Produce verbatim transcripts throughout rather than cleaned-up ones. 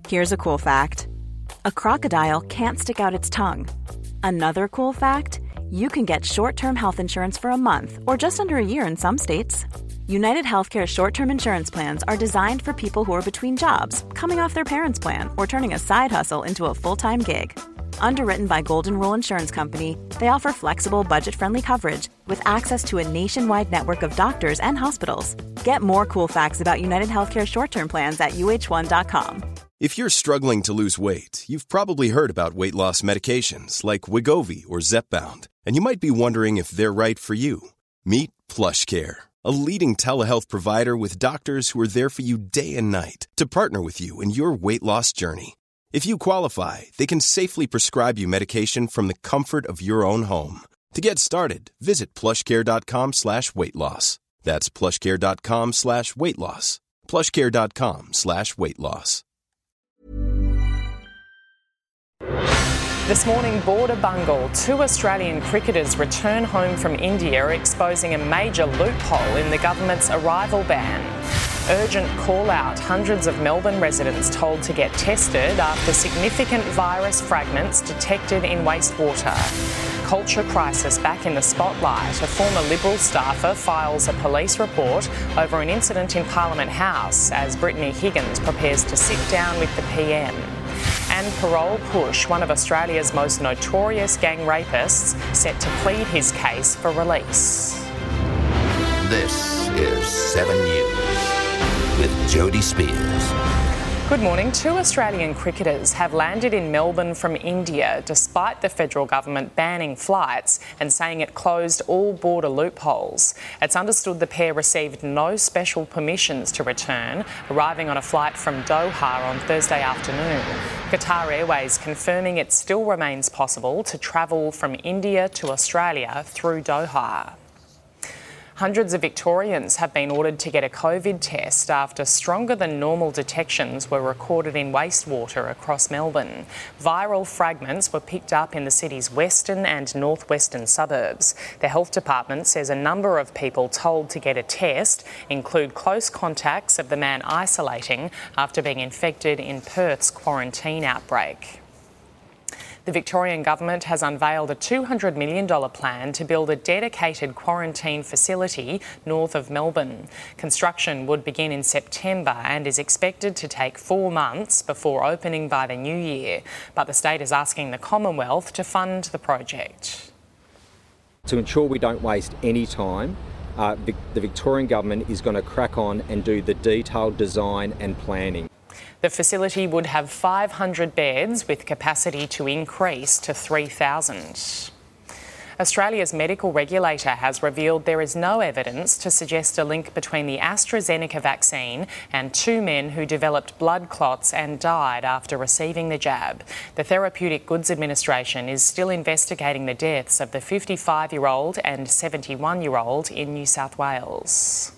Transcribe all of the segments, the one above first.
Here's a cool fact. A crocodile can't stick out its tongue. Another cool fact, you can get short-term health insurance for a month or just under a year in some states. United Healthcare short-term insurance plans are designed for people who are between jobs, coming off their parents' plan, or turning a side hustle into a full-time gig. Underwritten by Golden Rule Insurance Company, they offer flexible, budget-friendly coverage with access to a nationwide network of doctors and hospitals. Get more cool facts about United Healthcare short-term plans at U H one dot com. If you're struggling to lose weight, you've probably heard about weight loss medications like Wegovy or Zepbound, and you might be wondering if they're right for you. Meet PlushCare, a leading telehealth provider with doctors who are there for you day and night to partner with you in your weight loss journey. If you qualify, they can safely prescribe you medication from the comfort of your own home. To get started, visit plushcare.com slash weight loss. That's plushcare.com slash weight loss. plushcare.com slash weight loss. This morning, border bungle. Two Australian cricketers return home from India, exposing a major loophole in the government's arrival ban. Urgent call-out. Hundreds of Melbourne residents told to get tested after significant virus fragments detected in wastewater. Culture crisis back in the spotlight. A former Liberal staffer files a police report over an incident in Parliament House as Brittany Higgins prepares to sit down with the P M. And parole push. One of Australia's most notorious gang rapists set to plead his case for release. This is seven News with Jody Spears. Good morning. Two Australian cricketers have landed in Melbourne from India despite the federal government banning flights and saying it closed all border loopholes. It's understood the pair received no special permissions to return, arriving on a flight from Doha on Thursday afternoon. Qatar Airways confirming it still remains possible to travel from India to Australia through Doha. Hundreds of Victorians have been ordered to get a COVID test after stronger than normal detections were recorded in wastewater across Melbourne. Viral fragments were picked up in the city's western and northwestern suburbs. The health department says a number of people told to get a test include close contacts of the man isolating after being infected in Perth's quarantine outbreak. The Victorian government has unveiled a two hundred million dollars plan to build a dedicated quarantine facility north of Melbourne. Construction would begin in September and is expected to take four months before opening by the new year. But the state is asking the Commonwealth to fund the project. To ensure we don't waste any time, uh, the Victorian government is going to crack on and do the detailed design and planning. The facility would have five hundred beds with capacity to increase to three thousand. Australia's medical regulator has revealed there is no evidence to suggest a link between the AstraZeneca vaccine and two men who developed blood clots and died after receiving the jab. The Therapeutic Goods Administration is still investigating the deaths of the fifty-five-year-old and seventy-one-year-old in New South Wales.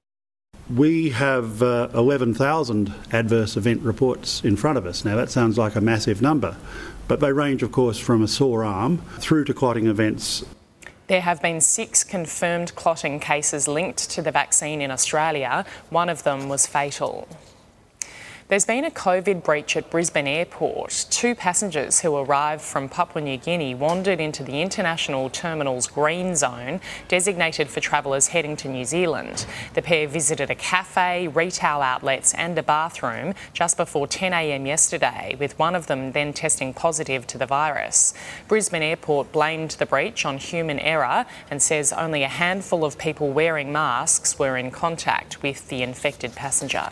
We have uh, eleven thousand adverse event reports in front of us. Now, that sounds like a massive number, but they range, of course, from a sore arm through to clotting events. There have been six confirmed clotting cases linked to the vaccine in Australia. One of them was fatal. There's been a COVID breach at Brisbane Airport. Two passengers who arrived from Papua New Guinea wandered into the international terminal's green zone, designated for travellers heading to New Zealand. The pair visited a cafe, retail outlets and a bathroom just before ten a m yesterday, with one of them then testing positive to the virus. Brisbane Airport blamed the breach on human error and says only a handful of people wearing masks were in contact with the infected passenger.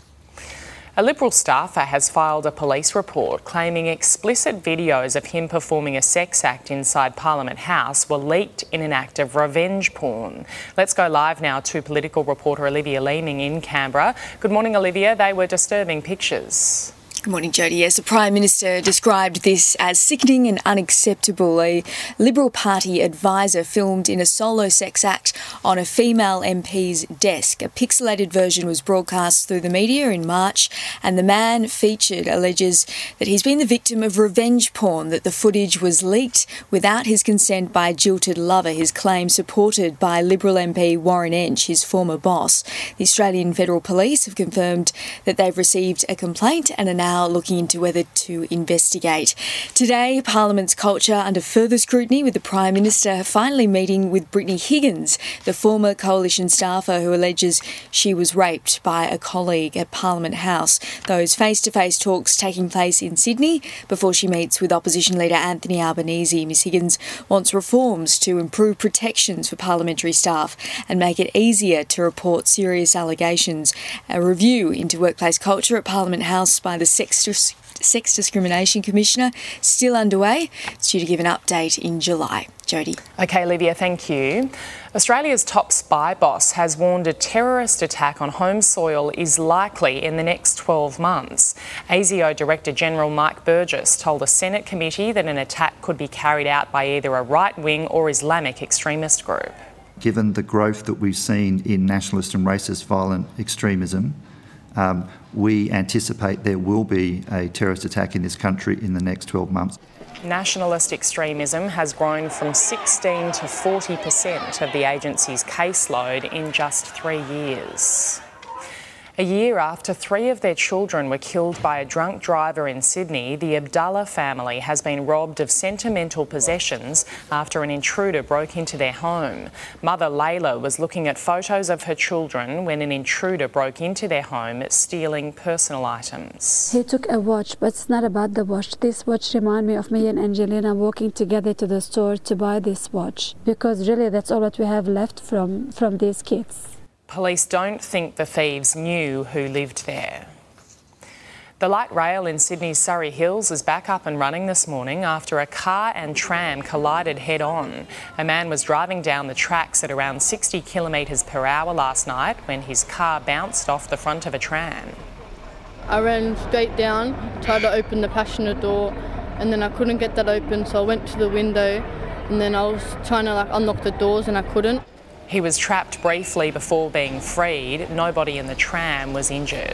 A Liberal staffer has filed a police report claiming explicit videos of him performing a sex act inside Parliament House were leaked in an act of revenge porn. Let's go live now to political reporter Olivia Leeming in Canberra. Good morning, Olivia. They were disturbing pictures. Good morning, Jody. Yes, the Prime Minister described this as sickening and unacceptable. A Liberal Party advisor filmed in a solo sex act on a female M P's desk. A pixelated version was broadcast through the media in March, and the man featured alleges that he's been the victim of revenge porn, that the footage was leaked without his consent by a jilted lover, his claim supported by Liberal M P Warren Entsch, his former boss. The Australian Federal Police have confirmed that they've received a complaint and are now now looking into whether to investigate. Today, Parliament's culture under further scrutiny, with the Prime Minister finally meeting with Brittany Higgins, the former Coalition staffer who alleges she was raped by a colleague at Parliament House. Those face-to-face talks taking place in Sydney before she meets with Opposition Leader Anthony Albanese. Miss Higgins wants reforms to improve protections for parliamentary staff and make it easier to report serious allegations. A review into workplace culture at Parliament House by the Sex, Sex Discrimination Commissioner still underway. It's due to give an update in July. Jodie. OK, Olivia, thank you. Australia's top spy boss has warned a terrorist attack on home soil is likely in the next twelve months. A S I O Director General Mike Burgess told a Senate committee that an attack could be carried out by either a right-wing or Islamic extremist group. Given the growth that we've seen in nationalist and racist violent extremism, um, we anticipate there will be a terrorist attack in this country in the next twelve months. Nationalist extremism has grown from sixteen to forty percent of the agency's caseload in just three years. A year after three of their children were killed by a drunk driver in Sydney, the Abdullah family has been robbed of sentimental possessions after an intruder broke into their home. Mother Layla was looking at photos of her children when an intruder broke into their home, stealing personal items. He took a watch, but it's not about the watch. This watch reminds me of me and Angelina walking together to the store to buy this watch, because really that's all that we have left from, from these kids. Police don't think the thieves knew who lived there. The light rail in Sydney's Surrey Hills is back up and running this morning after a car and tram collided head-on. A man was driving down the tracks at around sixty kilometres per hour last night when his car bounced off the front of a tram. I ran straight down, tried to open the passenger door, and then I couldn't get that open, so I went to the window, and then I was trying to like unlock the doors and I couldn't. He was trapped briefly before being freed. Nobody in the tram was injured.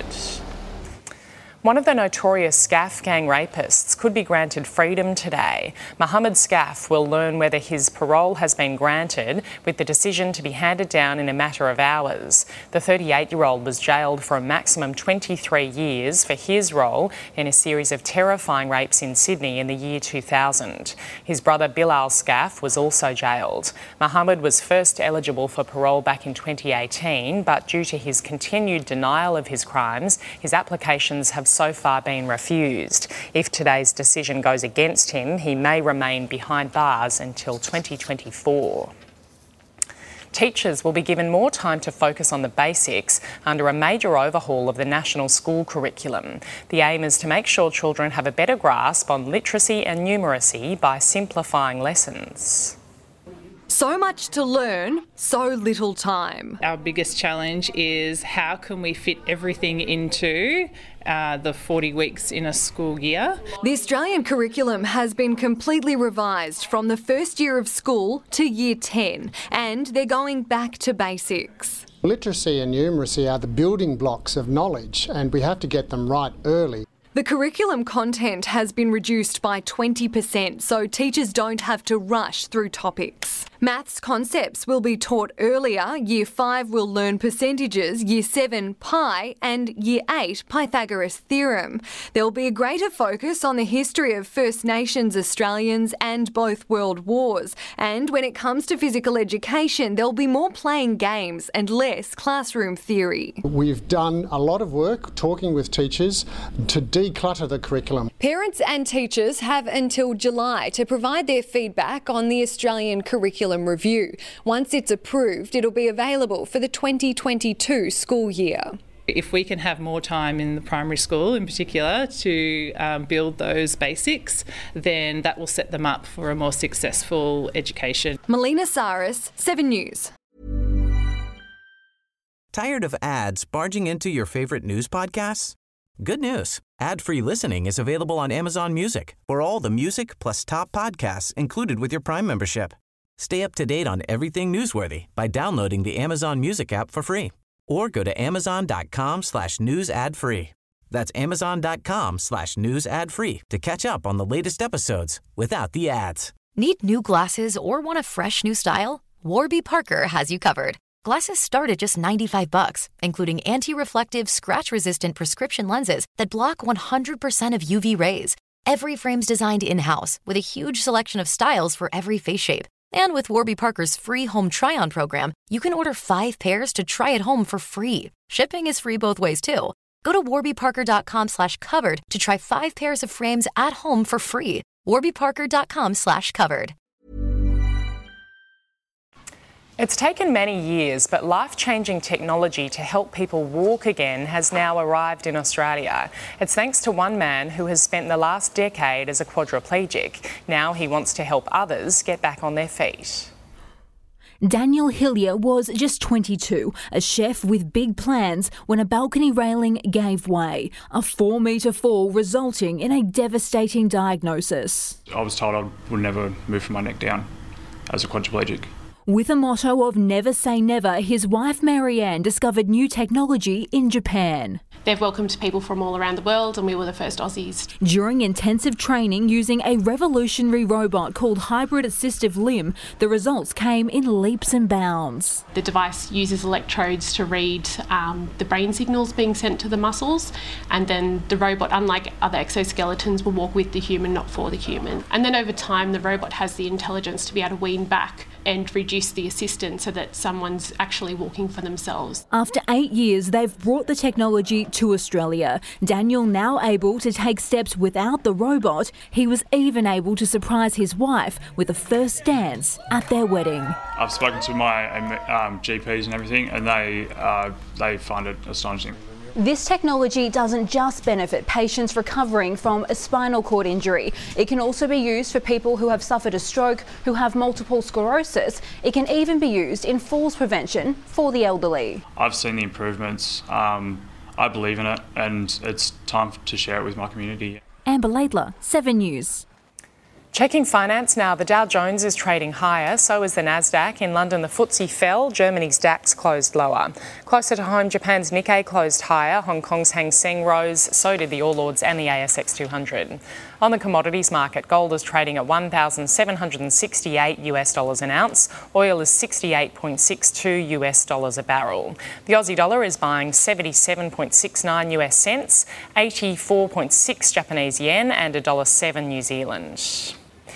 One of the notorious Scaf gang rapists could be granted freedom today. Mohammed Scaf will learn whether his parole has been granted, with the decision to be handed down in a matter of hours. The thirty-eight-year-old was jailed for a maximum twenty-three years for his role in a series of terrifying rapes in Sydney in the year two thousand. His brother Bilal Scaf was also jailed. Mohammed was first eligible for parole back in twenty eighteen, but due to his continued denial of his crimes, his applications have so far been refused. If today's decision goes against him, he may remain behind bars until twenty twenty-four. Teachers will be given more time to focus on the basics under a major overhaul of the national school curriculum. The aim is to make sure children have a better grasp on literacy and numeracy by simplifying lessons. So much to learn, so little time. Our biggest challenge is how can we fit everything into uh, the forty weeks in a school year. The Australian curriculum has been completely revised from the first year of school to year ten, and they're going back to basics. Literacy and numeracy are the building blocks of knowledge, and we have to get them right early. The curriculum content has been reduced by twenty percent, so teachers don't have to rush through topics. Maths concepts will be taught earlier. Year five will learn percentages, Year seven pi, and Year eight Pythagoras theorem. There will be a greater focus on the history of First Nations Australians and both world wars. And when it comes to physical education, there'll be more playing games and less classroom theory. We've done a lot of work talking with teachers to declutter the curriculum. Parents and teachers have until July to provide their feedback on the Australian Curriculum Review. Once it's approved, it'll be available for the twenty twenty-two school year. If we can have more time in the primary school in particular to um, build those basics, then that will set them up for a more successful education. Melina Saris, Seven News. Tired of ads barging into your favourite news podcasts? Good news. Ad-free listening is available on Amazon Music for all the music plus top podcasts included with your Prime membership. Stay up to date on everything newsworthy by downloading the Amazon Music app for free or go to amazon.com slash news ad free. That's amazon.com slash news ad free to catch up on the latest episodes without the ads. Need new glasses or want a fresh new style? Warby Parker has you covered. Glasses start at just ninety-five bucks, including anti-reflective, scratch-resistant prescription lenses that block one hundred percent of U V rays. Every frame's designed in-house with a huge selection of styles for every face shape. And with Warby Parker's free home try-on program, you can order five pairs to try at home for free. Shipping is free both ways, too. Go to warbyparker.com slash covered to try five pairs of frames at home for free. warbyparker.com slash covered. It's taken many years, but life-changing technology to help people walk again has now arrived in Australia. It's thanks to one man who has spent the last decade as a quadriplegic. Now he wants to help others get back on their feet. Daniel Hillier was just twenty-two, a chef with big plans when a balcony railing gave way, a four-metre fall resulting in a devastating diagnosis. I was told I would never move from my neck down as a quadriplegic. With a motto of never say never, his wife Marianne discovered new technology in Japan. They've welcomed people from all around the world and we were the first Aussies. During intensive training using a revolutionary robot called Hybrid Assistive Limb, the results came in leaps and bounds. The device uses electrodes to read um, the brain signals being sent to the muscles, and then the robot, unlike other exoskeletons, will walk with the human, not for the human. And then over time the robot has the intelligence to be able to wean back and reduce the assistance so that someone's actually walking for themselves. After eight years, they've brought the technology to Australia. Daniel now able to take steps without the robot. He was even able to surprise his wife with a first dance at their wedding. I've spoken to my um, G Ps and everything, and they uh, they find it astonishing. This technology doesn't just benefit patients recovering from a spinal cord injury. It can also be used for people who have suffered a stroke, who have multiple sclerosis. It can even be used in falls prevention for the elderly. I've seen the improvements. Um, I believe in it, and it's time to share it with my community. Amber Laidler, Seven News. Checking finance now, the Dow Jones is trading higher, so is the Nasdaq. In London, the F T S E fell, Germany's DAX closed lower. Closer to home, Japan's Nikkei closed higher, Hong Kong's Hang Seng rose, so did the All Ords and the A S X two hundred. On the commodities market, gold is trading at one thousand seven hundred sixty-eight US dollars an ounce, oil is sixty-eight point six two US dollars a barrel. The Aussie dollar is buying seventy-seven point six nine US cents, eighty-four point six Japanese yen and one dollar seven New Zealand.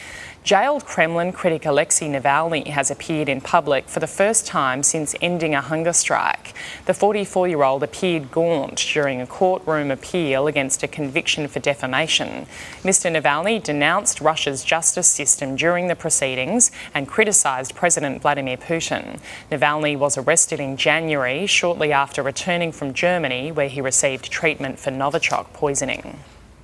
Jailed Kremlin critic Alexei Navalny has appeared in public for the first time since ending a hunger strike. The forty-four-year-old appeared gaunt during a courtroom appeal against a conviction for defamation. Mister Navalny denounced Russia's justice system during the proceedings and criticised President Vladimir Putin. Navalny was arrested in January, shortly after returning from Germany, where he received treatment for Novichok poisoning.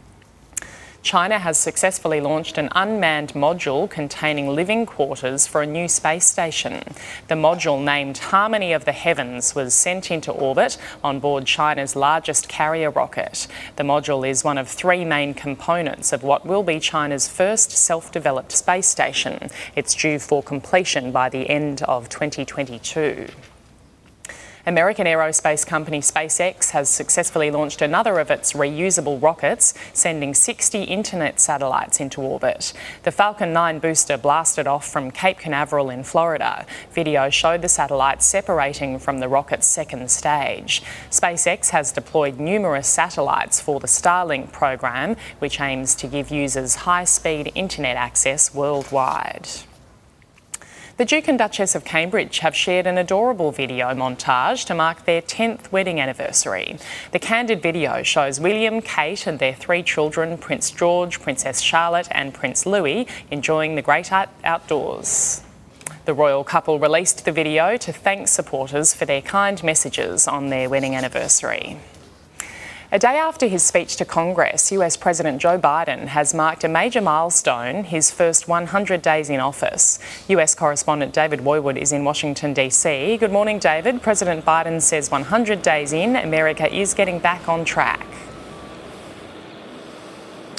China has successfully launched an unmanned module containing living quarters for a new space station. The module, named Harmony of the Heavens, was sent into orbit on board China's largest carrier rocket. The module is one of three main components of what will be China's first self-developed space station. It's due for completion by the end of twenty twenty-two. American aerospace company SpaceX has successfully launched another of its reusable rockets, sending sixty internet satellites into orbit. The Falcon nine booster blasted off from Cape Canaveral in Florida. Video showed the satellites separating from the rocket's second stage. SpaceX has deployed numerous satellites for the Starlink program, which aims to give users high-speed internet access worldwide. The Duke and Duchess of Cambridge have shared an adorable video montage to mark their tenth wedding anniversary. The candid video shows William, Kate and their three children, Prince George, Princess Charlotte and Prince Louis, enjoying the great outdoors. The royal couple released the video to thank supporters for their kind messages on their wedding anniversary. A day after his speech to Congress, U S President Joe Biden has marked a major milestone, his first one hundred days in office. U S correspondent David Woiwod is in Washington, D C. Good morning, David. President Biden says one hundred days in, America is getting back on track.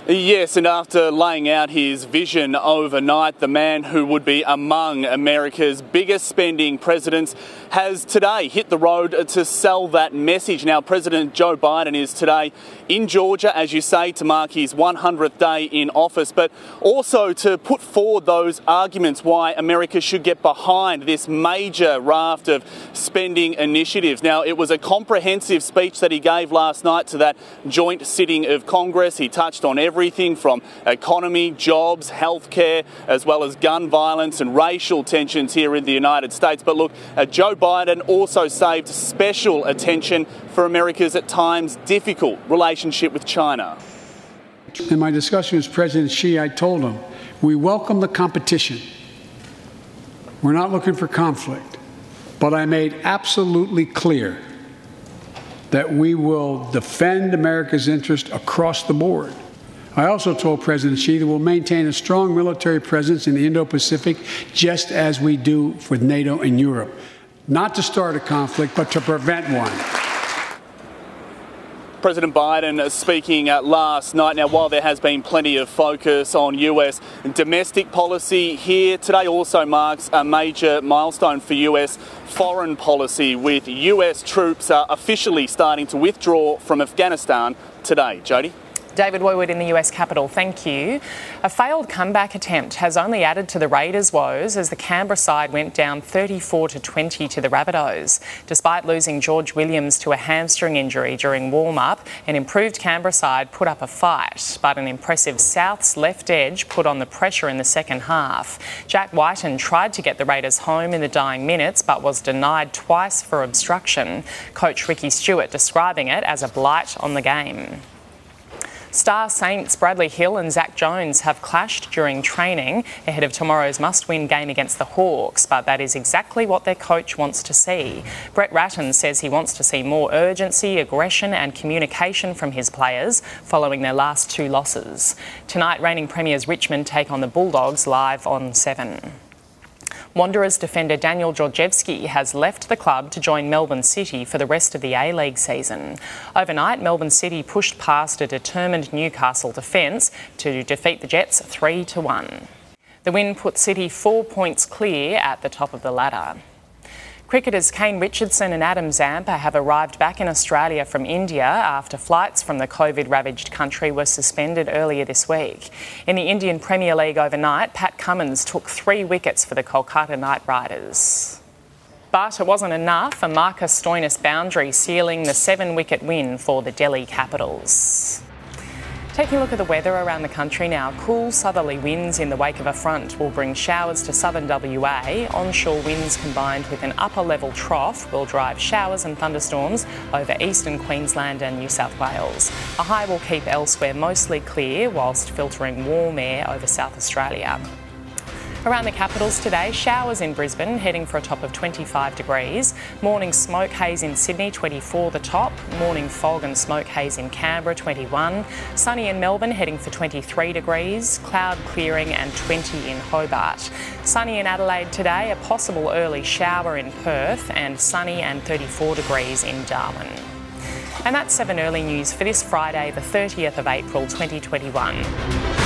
Yes, and after laying out his vision overnight, the man who would be among America's biggest spending presidents has today hit the road to sell that message. Now, President Joe Biden is today in Georgia, as you say, to mark his one hundredth day in office, but also to put forward those arguments why America should get behind this major raft of spending initiatives. Now, it was a comprehensive speech that he gave last night to that joint sitting of Congress. He touched on every Everything from economy, jobs, healthcare, as well as gun violence and racial tensions here in the United States. But look, uh, Joe Biden also saved special attention for America's at times difficult relationship with China. In my discussion with President Xi, I told him, we welcome the competition. We're not looking for conflict. But I made absolutely clear that we will defend America's interest across the board. I also told President Xi that we'll maintain a strong military presence in the Indo-Pacific, just as we do for NATO and Europe. Not to start a conflict, but to prevent one. President Biden speaking last night. Now, while there has been plenty of focus on U S domestic policy here, today also marks a major milestone for U S foreign policy, with U S troops uh, officially starting to withdraw from Afghanistan today. Jody? David Woodward in the U S Capitol, thank you. A failed comeback attempt has only added to the Raiders' woes as the Canberra side went down thirty-four to twenty to the Rabbitohs. Despite losing George Williams to a hamstring injury during warm-up, an improved Canberra side put up a fight, but an impressive Souths left edge put on the pressure in the second half. Jack Whiten tried to get the Raiders home in the dying minutes, but was denied twice for obstruction. Coach Ricky Stewart describing it as a blight on the game. Star Saints Bradley Hill and Zach Jones have clashed during training ahead of tomorrow's must-win game against the Hawks, but that is exactly what their coach wants to see. Brett Ratten says he wants to see more urgency, aggression and communication from his players following their last two losses. Tonight, reigning premiers Richmond take on the Bulldogs live on Seven. Wanderers defender Daniel Georgievski has left the club to join Melbourne City for the rest of the A-League season. Overnight, Melbourne City pushed past a determined Newcastle defence to defeat the Jets three to one. The win put City four points clear at the top of the ladder. Cricketers Kane Richardson and Adam Zampa have arrived back in Australia from India after flights from the COVID-ravaged country were suspended earlier this week. In the Indian Premier League overnight, Pat Cummins took three wickets for the Kolkata Knight Riders. But it wasn't enough, a Marcus Stoinis boundary sealing the seven-wicket win for the Delhi Capitals. Taking a look at the weather around the country now, cool southerly winds in the wake of a front will bring showers to southern W A. Onshore winds combined with an upper level trough will drive showers and thunderstorms over eastern Queensland and New South Wales. A high will keep elsewhere mostly clear whilst filtering warm air over South Australia. Around the capitals today, showers in Brisbane heading for a top of twenty-five degrees. Morning smoke haze in Sydney, twenty-four the top. Morning fog and smoke haze in Canberra, twenty-one. Sunny in Melbourne heading for twenty-three degrees. Cloud clearing and twenty in Hobart. Sunny in Adelaide today, a possible early shower in Perth, and sunny and thirty-four degrees in Darwin. And that's seven Early News for this Friday, the thirtieth of April, twenty twenty-one.